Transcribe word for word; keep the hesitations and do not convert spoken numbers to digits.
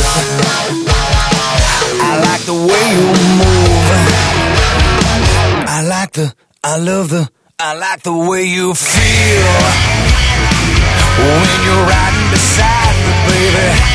I like the way you move. I like the, I love the, I like the way you feel when you're riding beside me, baby.